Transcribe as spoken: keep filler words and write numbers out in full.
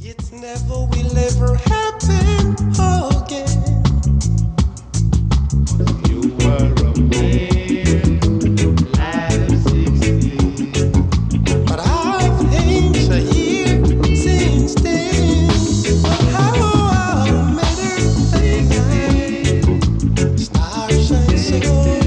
It's never will ever happen again. You were a man, life sixteen. But I've changed a year since then. But how I met her that night, stars shine so